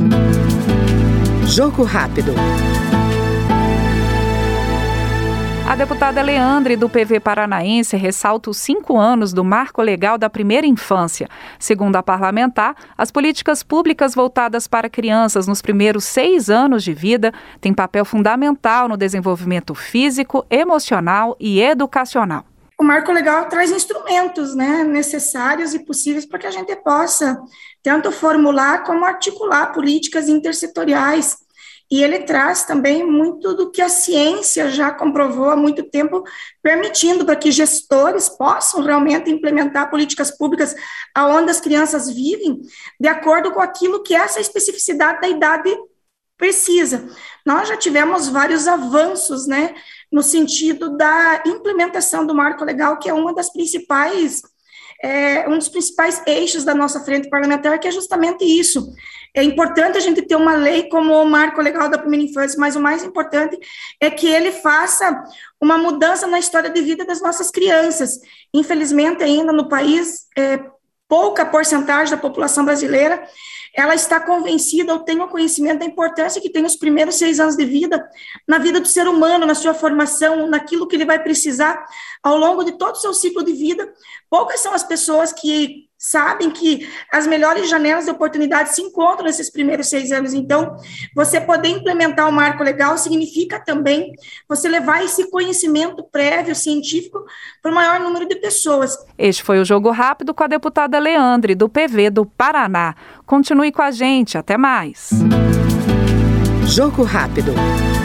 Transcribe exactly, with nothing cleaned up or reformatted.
Jogo rápido. A deputada Leandre, do P V paranaense, ressalta os cinco anos do Marco Legal da Primeira Infância. Segundo a parlamentar, as políticas públicas voltadas para crianças nos primeiros seis anos de vida têm papel fundamental no desenvolvimento físico, emocional e educacional. O Marco Legal traz instrumentos, né, necessários e possíveis para que a gente possa tanto formular como articular políticas intersetoriais. E ele traz também muito do que a ciência já comprovou há muito tempo, permitindo para que gestores possam realmente implementar políticas públicas aonde as crianças vivem, de acordo com aquilo que essa especificidade da idade precisa. Nós já tivemos vários avanços, né, no sentido da implementação do Marco Legal, que é uma das principais, é, um dos principais eixos da nossa frente parlamentar, que é justamente isso. É importante a gente ter uma lei como o Marco Legal da Primeira Infância, mas o mais importante é que ele faça uma mudança na história de vida das nossas crianças. Infelizmente, ainda no país, é, pouca porcentagem da população brasileira ela está convencida ou tem o conhecimento da importância que tem os primeiros seis anos de vida na vida do ser humano, na sua formação, naquilo que ele vai precisar ao longo de todo o seu ciclo de vida. Poucas são as pessoas que sabem que as melhores janelas de oportunidade se encontram nesses primeiros seis anos. Então, você poder implementar o Marco Legal significa também você levar esse conhecimento prévio, científico, para o maior número de pessoas. Este foi o Jogo Rápido com a deputada Leandre, do P V do Paraná. Continue com a gente. Até mais. Jogo Rápido.